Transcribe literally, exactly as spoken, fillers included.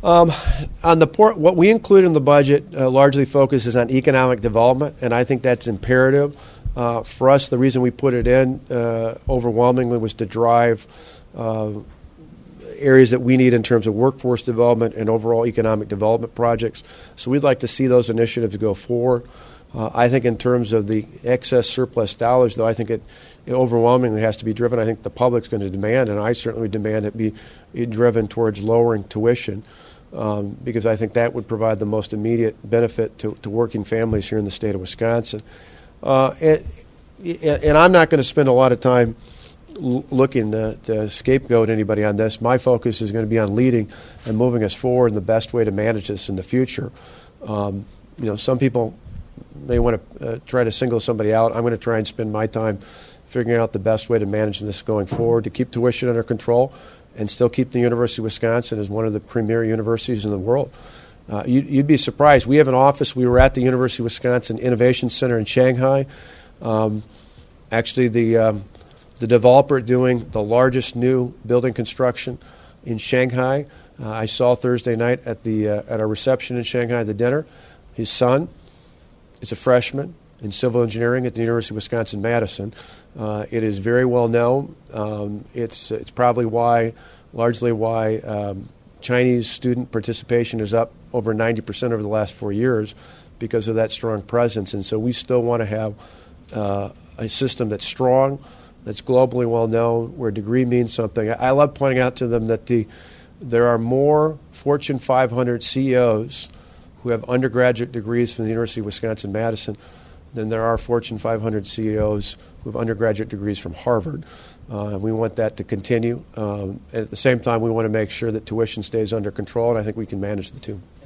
Um, on the port, what we include in the budget uh, largely focuses on economic development, and I think that's imperative. Uh, for us, the reason we put it in uh, overwhelmingly was to drive uh, areas that we need in terms of workforce development and overall economic development projects. So we'd like to see those initiatives go forward. Uh, I think in terms of the excess surplus dollars, though, I think it, it overwhelmingly has to be driven. I think the public's going to demand, and I certainly demand it be, be driven towards lowering tuition, um, because I think that would provide the most immediate benefit to, to working families here in the state of Wisconsin. Uh, and, and I'm not going to spend a lot of time l- looking to, to scapegoat anybody on this. My focus is going to be on leading and moving us forward in the best way to manage this in the future. Um, you know, some people may want to uh, try to single somebody out. I'm going to try and spend my time figuring out the best way to manage this going forward, to keep tuition under control and still keep the University of Wisconsin as one of the premier universities in the world. Uh, you, you'd be surprised. We have an office. We were at the University of Wisconsin Innovation Center in Shanghai. Um, actually, the um, the developer doing the largest new building construction in Shanghai. Uh, I saw Thursday night at the uh, at our reception in Shanghai, the dinner. His son is a freshman in civil engineering at the University of Wisconsin-Madison. Uh, it is very well known. Um, it's it's probably why, largely why. Um, Chinese student participation is up over ninety percent over the last four years because of that strong presence. And so we still want to have uh, a system that's strong, that's globally well known, where degree means something. I love pointing out to them that the there are more Fortune five hundred C E Os who have undergraduate degrees from the University of Wisconsin-Madison than there are Fortune five hundred C E Os who have undergraduate degrees from Harvard. Uh, we want that to continue. Um, and at the same time, we want to make sure that tuition stays under control, and I think we can manage the two.